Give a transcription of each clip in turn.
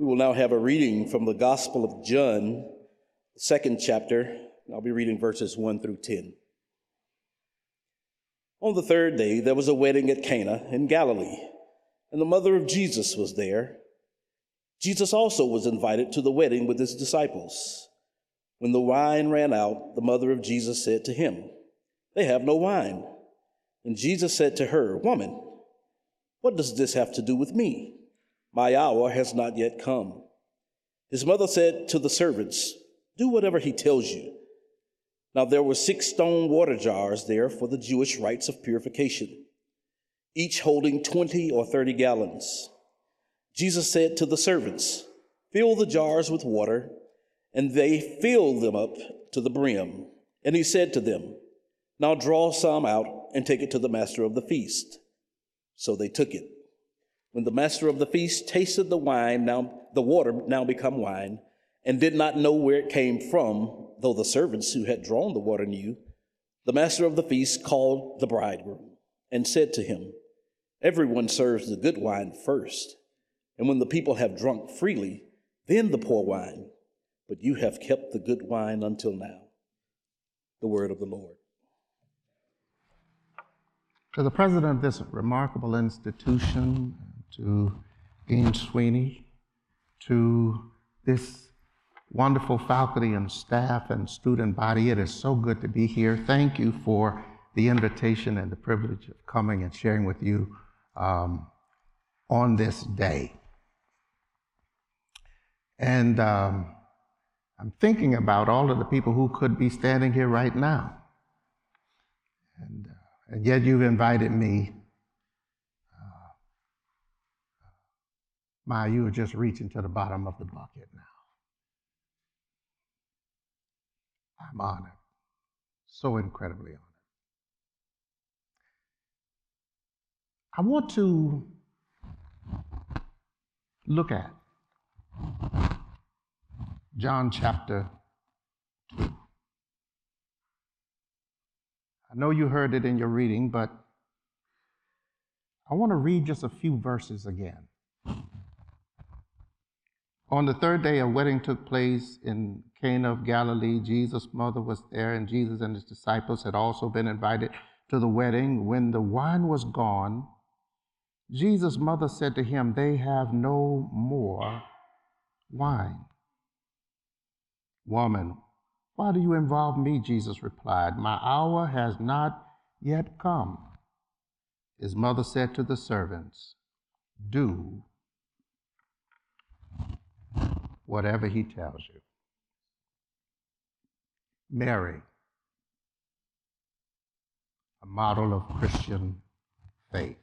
We will now have a reading from the Gospel of John, the second chapter. I'll be reading verses 1 through 10. On the third day, there was a wedding at Cana in Galilee, and the mother of Jesus was there. Jesus also was invited to the wedding with his disciples. When the wine ran out, the mother of Jesus said to him, "They have no wine." And Jesus said to her, "Woman, what does this have to do with me? My hour has not yet come." His mother said to the servants, "Do whatever he tells you." Now there were 6 stone water jars there for the Jewish rites of purification, each holding 20 or 30 gallons. Jesus said to the servants, "Fill the jars with water," and they filled them up to the brim. And he said to them, "Now draw some out and take it to the master of the feast." So they took it. When the master of the feast tasted the water now become wine, and did not know where it came from, though the servants who had drawn the water knew, the master of the feast called the bridegroom and said to him, "Everyone serves the good wine first, and when the people have drunk freely, then the poor wine. But you have kept the good wine until now." The word of the Lord. To the president of this remarkable institution, to Dean Sweeney, to this wonderful faculty and staff and student body, it is so good to be here. Thank you for the invitation and the privilege of coming and sharing with you on this day. And I'm thinking about all of the people who could be standing here right now. And yet you've invited me. You are just reaching to the bottom of the bucket now. I'm honored, so incredibly honored. I want to look at John chapter 2. I know you heard it in your reading, but I want to read just a few verses again. On the third day, a wedding took place in Cana of Galilee. Jesus' mother was there, and Jesus and his disciples had also been invited to the wedding. When the wine was gone, Jesus' mother said to him, "They have no more wine." "Woman, why do you involve me?" Jesus replied. "My hour has not yet come." His mother said to the servants, "Do whatever he tells you." Mary, a model of Christian faith.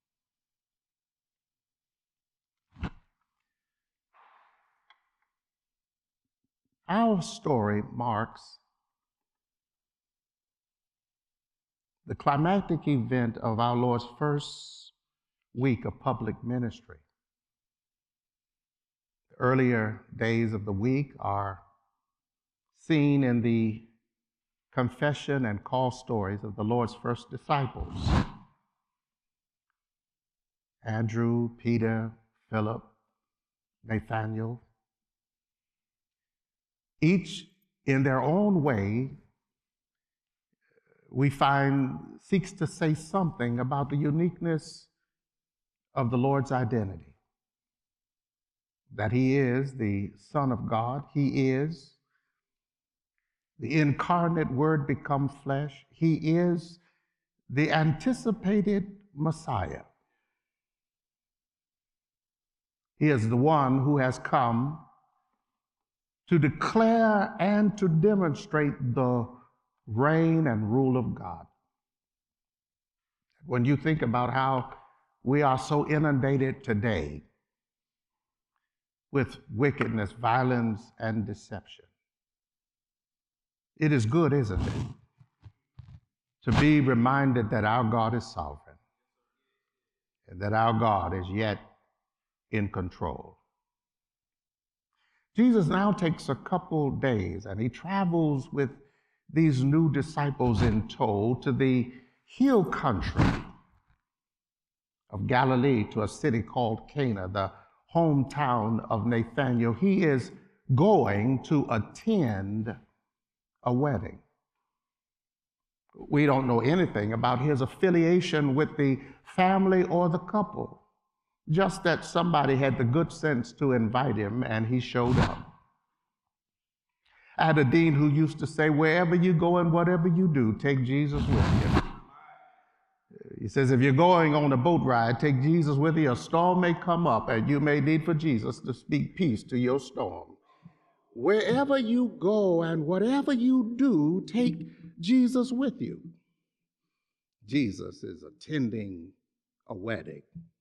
Our story marks the climactic event of our Lord's first week of public ministry. The earlier days of the week are seen in the confession and call stories of the Lord's first disciples: Andrew, Peter, Philip, Nathaniel. Each in their own way, we find seeks to say something about the uniqueness of the Lord's identity. That he is the Son of God. He is the incarnate Word become flesh. He is the anticipated Messiah. He is the one who has come to declare and to demonstrate the reign and rule of God. When you think about how we are so inundated today with wickedness, violence, and deception, it is good, isn't it, to be reminded that our God is sovereign and that our God is yet in control. Jesus now takes a couple days and he travels with these new disciples in tow to the hill country of Galilee, to a city called Cana, the hometown of Nathanael. He is going to attend a wedding. We don't know anything about his affiliation with the family or the couple, just that somebody had the good sense to invite him and he showed up. I had a dean who used to say, wherever you go and whatever you do, take Jesus with you. He says, if you're going on a boat ride, take Jesus with you. A storm may come up and you may need for Jesus to speak peace to your storm. Wherever you go and whatever you do, take Jesus with you. Jesus is attending a wedding.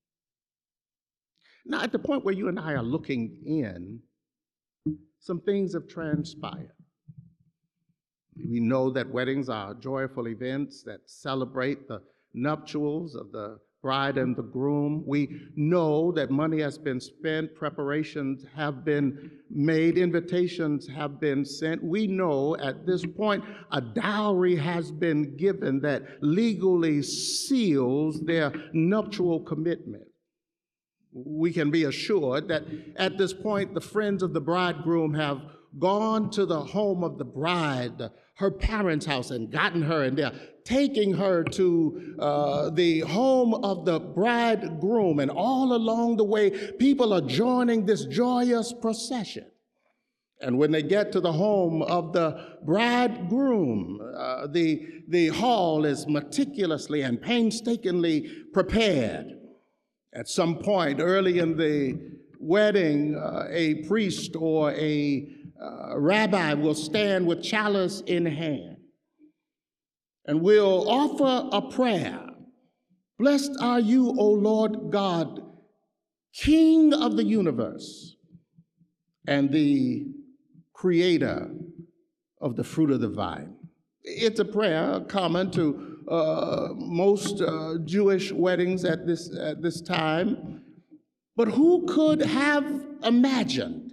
Now, at the point where you and I are looking in, some things have transpired. We know that weddings are joyful events that celebrate the nuptials of the bride and the groom. We know that money has been spent, preparations have been made, invitations have been sent. We know at this point a dowry has been given that legally seals their nuptial commitment. We can be assured that at this point the friends of the bridegroom have gone to the home of the bride, her parents' house, and gotten her, and they're taking her to the home of the bridegroom. And all along the way, people are joining this joyous procession. And when they get to the home of the bridegroom, the hall is meticulously and painstakingly prepared. At some point early in the wedding, a priest or a rabbi will stand with chalice in hand and will offer a prayer. Blessed are you, O Lord God, King of the universe and the creator of the fruit of the vine. It's a prayer common to most Jewish weddings at this time. But who could have imagined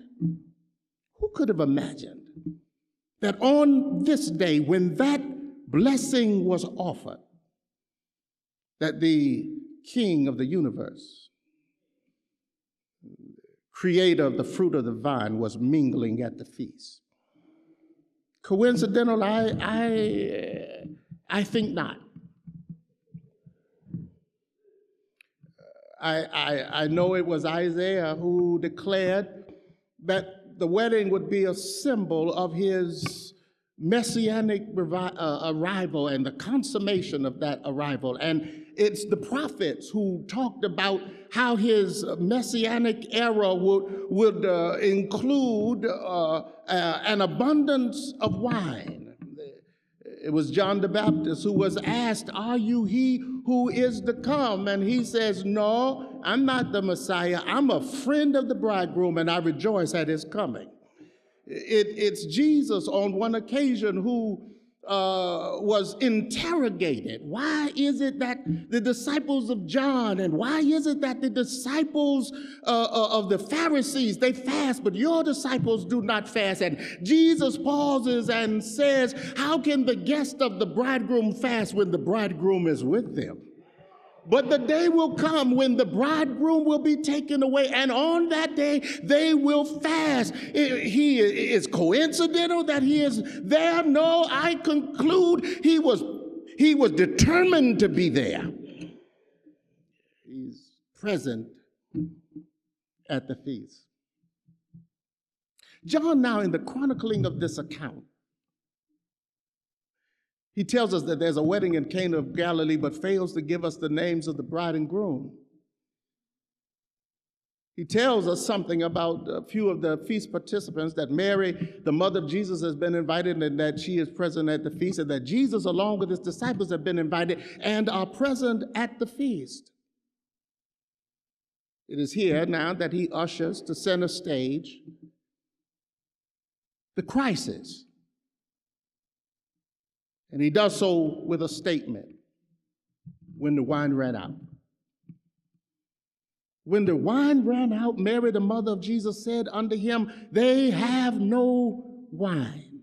that on this day, when that blessing was offered, that the King of the universe, creator of the fruit of the vine, was mingling at the feast? Coincidental? I think not. I know it was Isaiah who declared that the wedding would be a symbol of his messianic arrival and the consummation of that arrival. And it's the prophets who talked about how his messianic era would include an abundance of wine. It was John the Baptist who was asked, are you he who is to come? And he says, no, I'm not the Messiah. I'm a friend of the bridegroom, and I rejoice at his coming. It's Jesus on one occasion who was interrogated. Why is it that the disciples of John, and why is it that the disciples of the Pharisees, they fast, but your disciples do not fast? And Jesus pauses and says, how can the guest of the bridegroom fast when the bridegroom is with them? But the day will come when the bridegroom will be taken away, and on that day they will fast. He is coincidental that he is there? No, I conclude he was determined to be there. He's present at the feast. John, now in the chronicling of this account, he tells us that there's a wedding in Cana of Galilee, but fails to give us the names of the bride and groom. He tells us something about a few of the feast participants, that Mary, the mother of Jesus, has been invited and that she is present at the feast, and that Jesus, along with his disciples, have been invited and are present at the feast. It is here now that he ushers to center stage the crisis. And he does so with a statement: when the wine ran out. When the wine ran out, Mary, the mother of Jesus, said unto him, they have no wine.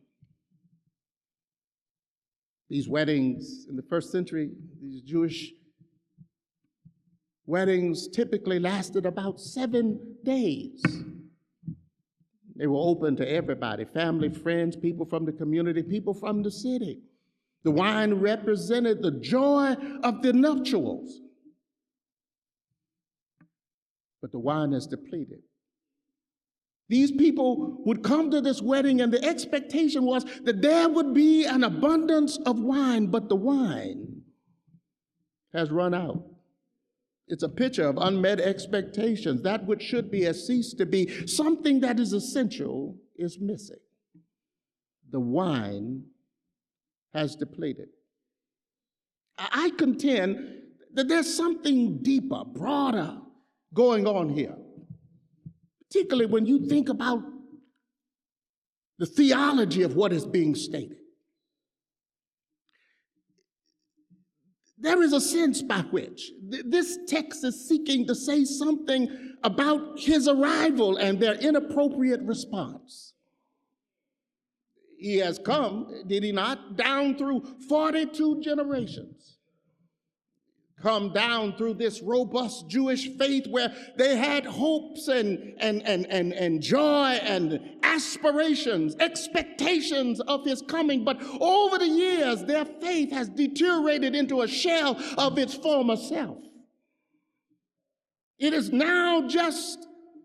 These weddings in the first century, these Jewish Weddings typically lasted about 7 days. They were open to everybody, family, friends, people from the community, people from the city. The wine represented the joy of the nuptials. But the wine is depleted. These people would come to this wedding, and the expectation was that there would be an abundance of wine, but the wine has run out. It's a picture of unmet expectations. That which should be has ceased to be. Something that is essential is missing. The wine has depleted. I contend that there's something deeper, broader going on here, particularly when you think about the theology of what is being stated. There is a sense by which this text is seeking to say something about his arrival and their inappropriate response. He has come, did he not, down through 42 generations. Come down through this robust Jewish faith where they had hopes and joy and aspirations, expectations of his coming. But over the years, their faith has deteriorated into a shell of its former self. It is now just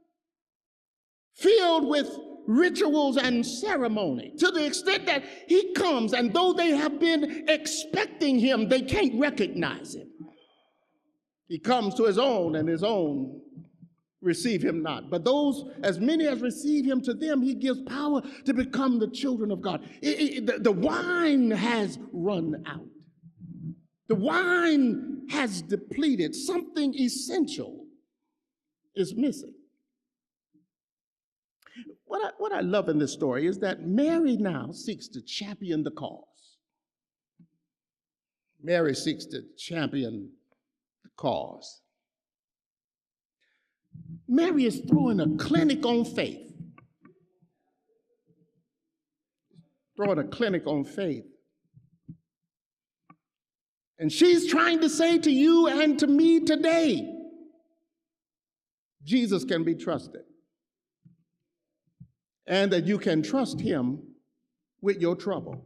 filled with rituals and ceremony, to the extent that he comes, and though they have been expecting him, they can't recognize him. He comes to his own, and his own receive him not. But those, as many as receive him, to them he gives power to become the children of God. The wine has run out. The wine has depleted. Something essential is missing. What I love in this story is that Mary now seeks to champion the cause. Mary seeks to champion the cause. Mary is throwing a clinic on faith. Throwing a clinic on faith. And she's trying to say to you and to me today, Jesus can be trusted. And that you can trust him with your trouble.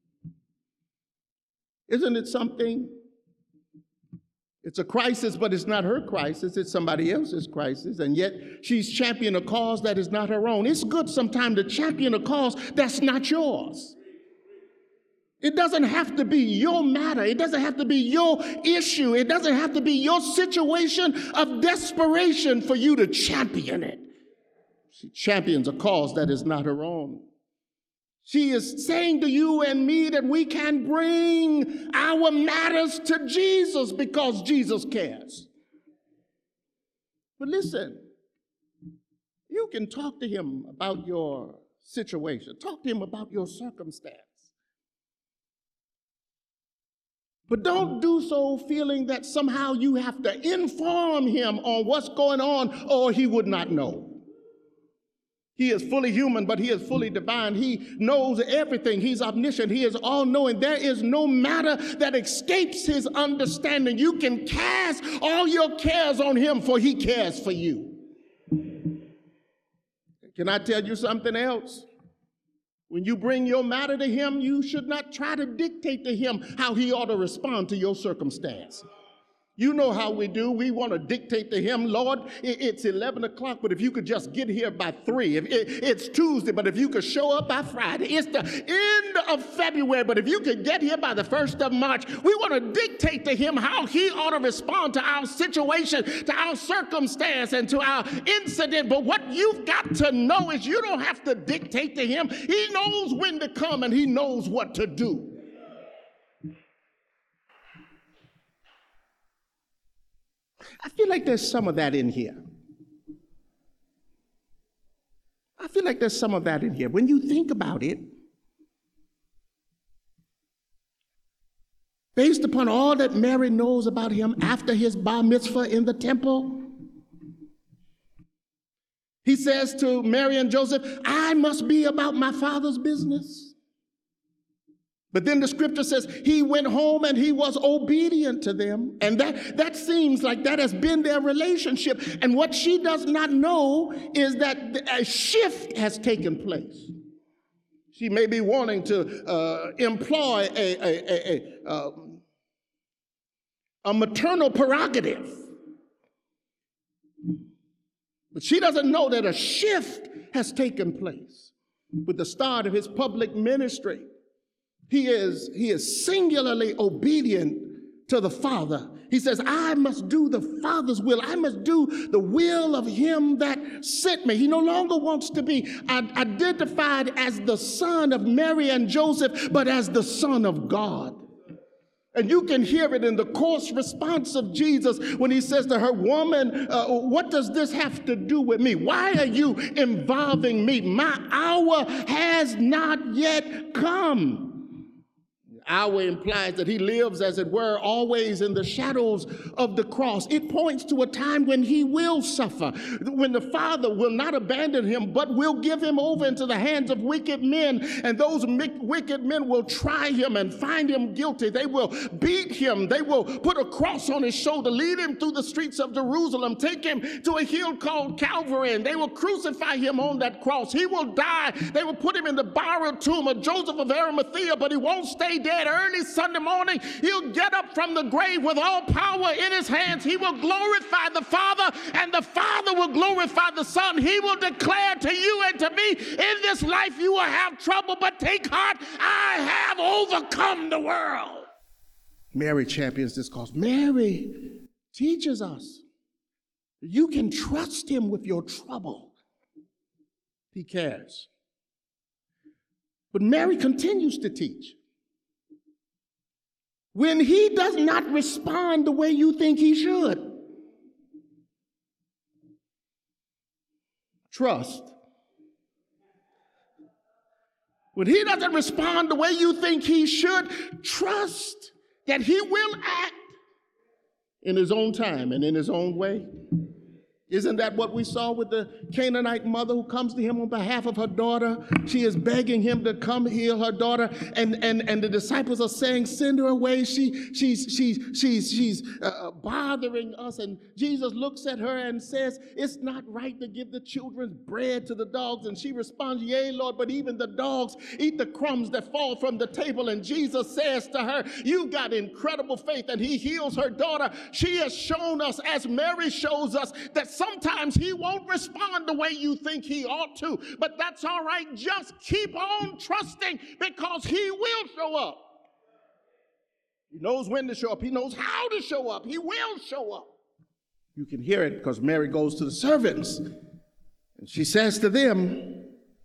Isn't it something? It's a crisis, but it's not her crisis. It's somebody else's crisis. And yet she's championing a cause that is not her own. It's good sometimes to champion a cause that's not yours. It doesn't have to be your matter. It doesn't have to be your issue. It doesn't have to be your situation of desperation for you to champion it. She champions a cause that is not her own. She is saying to you and me that we can bring our matters to Jesus because Jesus cares. But listen, you can talk to him about your situation. Talk to him about your circumstance. But don't do so feeling that somehow you have to inform him on what's going on or he would not know. He is fully human, but he is fully divine. He knows everything. He's omniscient. He is all-knowing. There is no matter that escapes his understanding. You can cast all your cares on him, for he cares for you. Can I tell you something else? When you bring your matter to him, you should not try to dictate to him how he ought to respond to your circumstance. You know how we do. We want to dictate to him, Lord, it's 11 o'clock, but if you could just get here by 3. It's Tuesday, but if you could show up by Friday. It's the end of February, but if you could get here by the 1st of March. We want to dictate to him how he ought to respond to our situation, to our circumstance, and to our incident. But what you've got to know is you don't have to dictate to him. He knows when to come, and he knows what to do. I feel like there's some of that in here. When you think about it, based upon all that Mary knows about him after his bar mitzvah in the temple, he says to Mary and Joseph, I must be about my father's business. But then the scripture says he went home and he was obedient to them. And that seems like that has been their relationship. And what she does not know is that a shift has taken place. She may be wanting to employ a maternal prerogative. But she doesn't know that a shift has taken place with the start of his public ministry. He is singularly obedient to the Father. He says, I must do the Father's will. I must do the will of him that sent me. He no longer wants to be identified as the son of Mary and Joseph, but as the Son of God. And you can hear it in the coarse response of Jesus when he says to her, woman, what does this have to do with me? Why are you involving me? My hour has not yet come. Hour implies that he lives, as it were, always in the shadows of the cross. It points to a time when he will suffer, when the Father will not abandon him, but will give him over into the hands of wicked men. And those wicked men will try him and find him guilty. They will beat him. They will put a cross on his shoulder, lead him through the streets of Jerusalem, take him to a hill called Calvary, and they will crucify him on that cross. He will die. They will put him in the borrowed tomb of Joseph of Arimathea, but he won't stay dead. Early Sunday morning, he'll get up from the grave with all power in his hands. He will glorify the Father, and the Father will glorify the Son. He will declare to you and to me, in this life you will have trouble, but take heart, I have overcome the world. Mary champions this cause. Mary teaches us you can trust him with your trouble. He cares. But Mary continues to teach. When he does not respond the way you think he should, trust. When he doesn't respond the way you think he should, trust that he will act in his own time and in his own way. Isn't that what we saw with the Canaanite mother who comes to him on behalf of her daughter? She is begging him to come heal her daughter, and the disciples are saying, "Send her away. She's bothering us." And Jesus looks at her and says, "It's not right to give the children's bread to the dogs." And she responds, "Yea, Lord, but even the dogs eat the crumbs that fall from the table." And Jesus says to her, "You've got incredible faith," and he heals her daughter. She has shown us, as Mary shows us, that sometimes he won't respond the way you think he ought to, but that's all right. Just keep on trusting, because he will show up. He knows when to show up. He knows how to show up. He will show up. You can hear it because Mary goes to the servants and she says to them,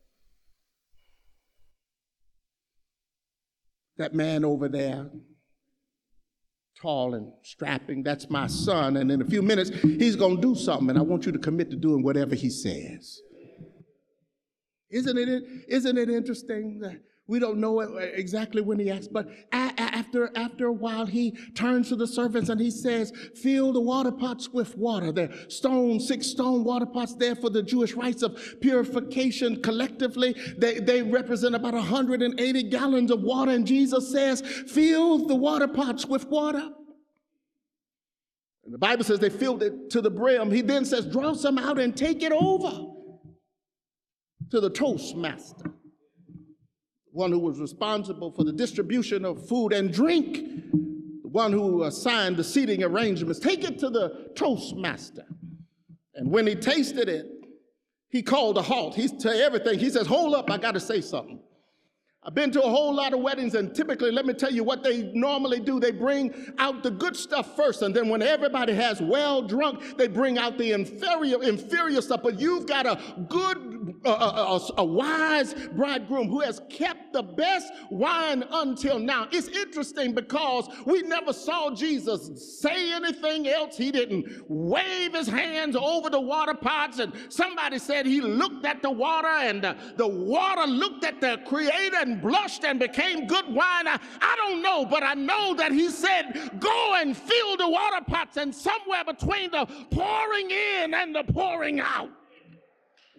"That man over there, tall and strapping, that's my son, and in a few minutes he's going to do something, and I want you to commit to doing whatever he says." Isn't it interesting that we don't know exactly when he asked, but after a while he turns to the servants and he says, "Fill the water pots with water." There are 6 stone water pots there for the Jewish rites of purification. Collectively, they represent about 180 gallons of water. And Jesus says, "Fill the water pots with water." And the Bible says they filled it to the brim. He then says, "Draw some out and take it over to the Toastmaster," one who was responsible for the distribution of food and drink, the one who assigned the seating arrangements. Take it to the Toastmaster. And when he tasted it, he called a halt. He's to everything. He says, "Hold up, I got to say something." I've been to a whole lot of weddings, and typically, let me tell you what they normally do. They bring out the good stuff first, and then when everybody has well drunk, they bring out the inferior stuff. But you've got a good, a wise bridegroom who has kept the best wine until now. It's interesting because we never saw Jesus say anything else. He didn't wave his hands over the water pots, and somebody said he looked at the water, and the water looked at the Creator and blushed and became good wine. I don't know, but I know that he said, "Go and fill the water pots," and somewhere between the pouring in and the pouring out,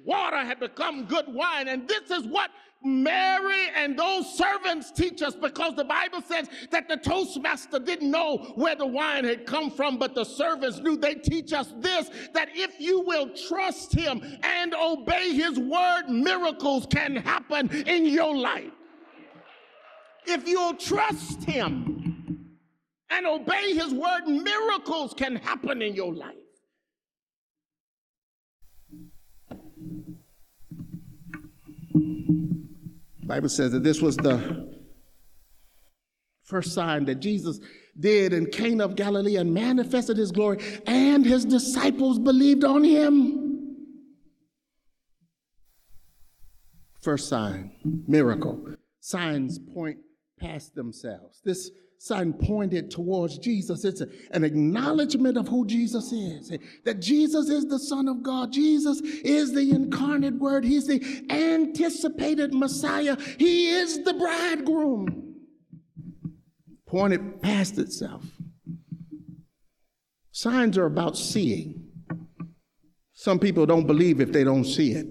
water had become good wine. And this is what Mary and those servants teach us, because the Bible says that the Toastmaster didn't know where the wine had come from, but the servants knew. They teach us this, that if you will trust him and obey his word, miracles can happen in your life. If you'll trust him and obey his word, miracles can happen in your life. The Bible says that this was the first sign that Jesus did in Cana of Galilee and manifested his glory, and his disciples believed on him. First sign, miracle. Signs point past themselves. This sign pointed towards Jesus. It's an acknowledgement of who Jesus is, that Jesus is the Son of God. Jesus is the incarnate Word. He's the anticipated Messiah. He is the bridegroom. Pointed past itself. Signs are about seeing. Some people don't believe if they don't see it.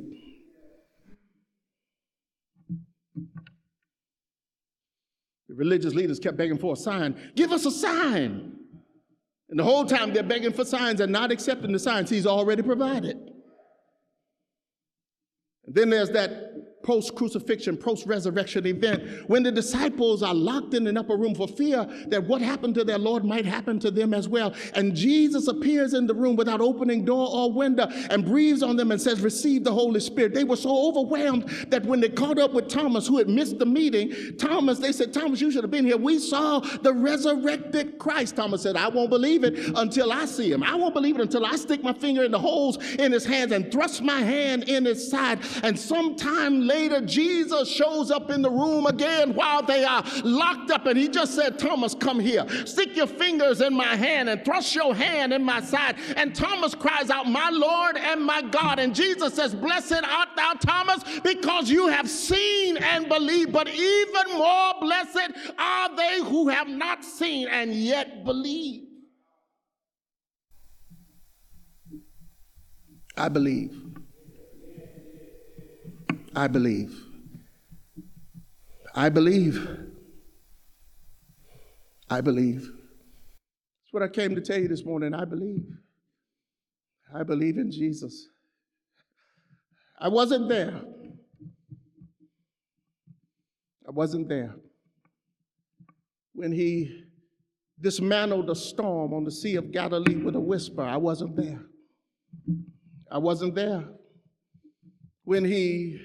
The religious leaders kept begging for a sign. Give us a sign. And the whole time they're begging for signs and not accepting the signs he's already provided. And then there's that post-crucifixion, post-resurrection event when the disciples are locked in an upper room for fear that what happened to their Lord might happen to them as well. And Jesus appears in the room without opening door or window and breathes on them and says, receive the Holy Spirit. They were so overwhelmed that when they caught up with Thomas, who had missed the meeting, they said, Thomas, you should have been here. We saw the resurrected Christ. Thomas said, I won't believe it until I see him. I won't believe it until I stick my finger in the holes in his hands and thrust my hand in his side. And sometime later, Jesus shows up in the room again while they are locked up, and he just said, Thomas, come here. Stick your fingers in my hand and thrust your hand in my side. And Thomas cries out, my Lord and my God. And Jesus says, blessed art thou, Thomas, because you have seen and believed. But even more blessed are they who have not seen and yet believe. I believe. I believe. I believe. I believe. That's what I came to tell you this morning. I believe. I believe in Jesus. I wasn't there. I wasn't there when he dismantled a storm on the Sea of Galilee with a whisper. I wasn't there. I wasn't there when he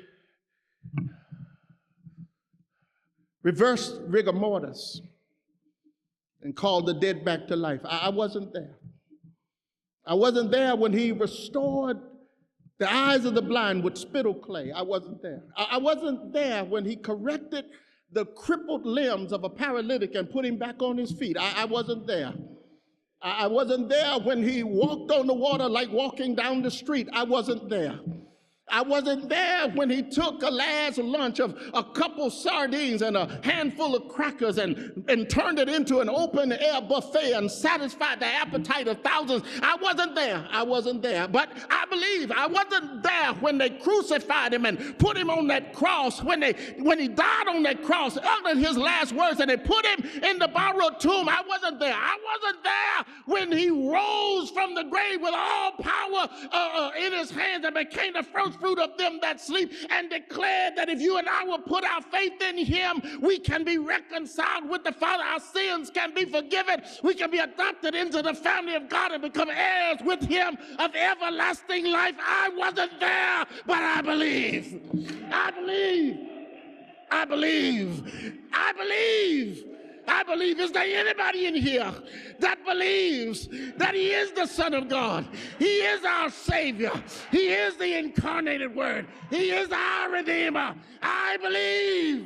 reversed rigor mortis and called the dead back to life. I wasn't there. I wasn't there when he restored the eyes of the blind with spittle clay. I wasn't there. I wasn't there when he corrected the crippled limbs of a paralytic and put him back on his feet. I wasn't there. I wasn't there when he walked on the water like walking down the street. I wasn't there. I wasn't there when he took a last lunch of a couple sardines and a handful of crackers and turned it into an open air buffet and satisfied the appetite of thousands. I wasn't there. I wasn't there. But I believe I wasn't there when they crucified him and put him on that cross, when he died on that cross, uttered his last words, and they put him in the borrowed tomb. I wasn't there. I wasn't there when he rose from the grave with all power in his hands and became the first fruit of them that sleep, and declared that if you and I will put our faith in him, we can be reconciled with the Father. Our sins can be forgiven. We can be adopted into the family of God and become heirs with him of everlasting life. I wasn't there, but I believe. I believe. I believe. I believe. I believe. Is there anybody in here that believes that he is the Son of God? He is our Savior. He is the incarnated Word. He is our Redeemer. I believe.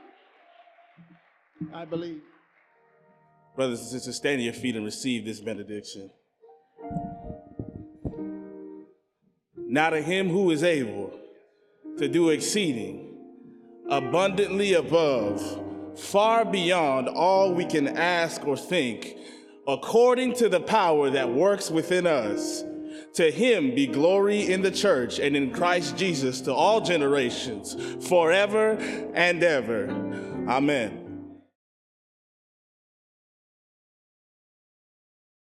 I believe. Brothers and sisters, stand to your feet and receive this benediction. Now to him who is able to do exceeding abundantly above, far beyond all we can ask or think, according to the power that works within us, To him be glory in the church and in Christ Jesus to all generations, forever and ever. Amen.